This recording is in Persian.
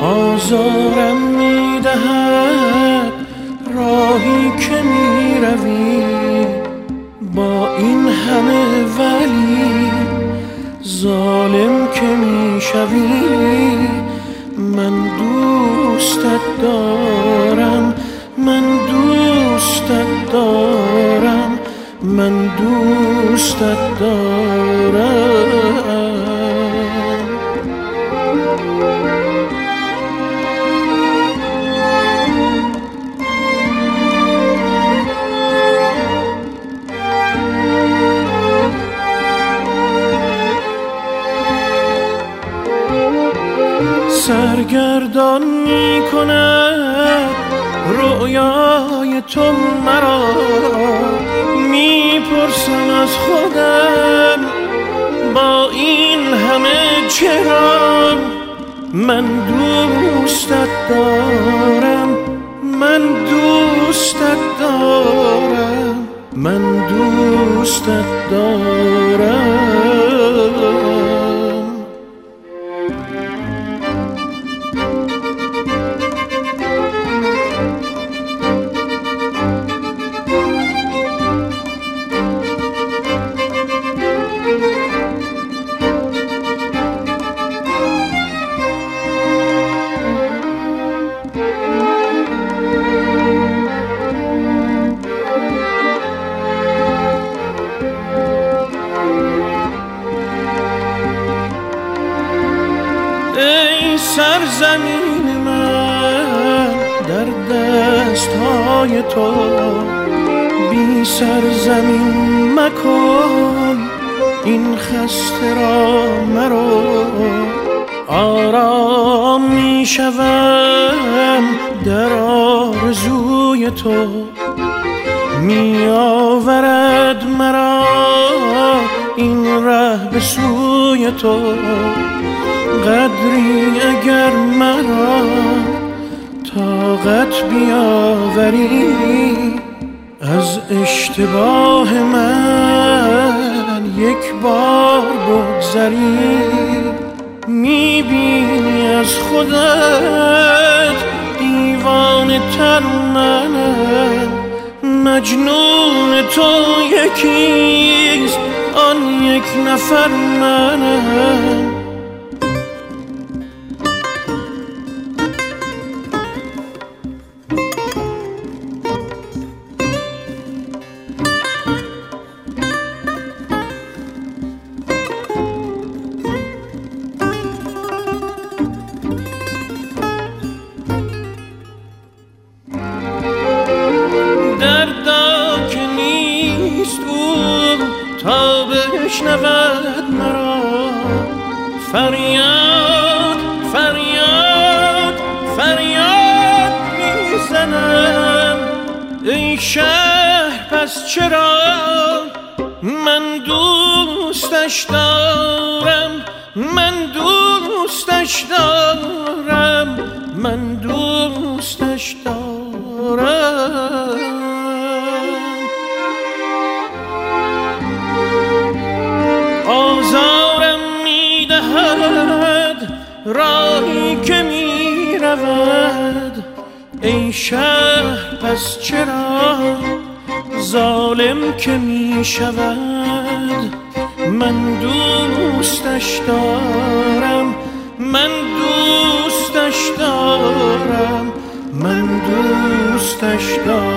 آزارم میدهد راهی که میروی، با این همه ولی ظالم که میشوی. من دوستت دارم، من دوستت دارم، من دوستت دارم. سرگردان می کند رؤیای تو مرا، می پرسم از خودم با این همه چرا. من دوستت دارم، من دوستت دارم، من دوستت دارم. ای سرزمین من در دستهای تو، بی سرزمین مکن این خسته را مرا. آرام می شوم در آرزوی تو، می آورد مرا این ره به سوی تو. قدری اگر مرا طاقت بیاوری، از اشتباه من یک بار بگذری. میبینی از خودت دیوانه تر منم، مجنون تو یکیست آن یک نفر منم. دردا که نیست او تا بشنود مرا، فریاد فریاد فریاد میزنم. ای شهر پس چرا من دوستش دارم، من دوستش دارم، من دوستش دارم. آزارم میدهد راهی که میرود، ای شهر پس چرا ظالم که میشود. من دوستش دارم، من دوستش دارم، من دوستش دارم.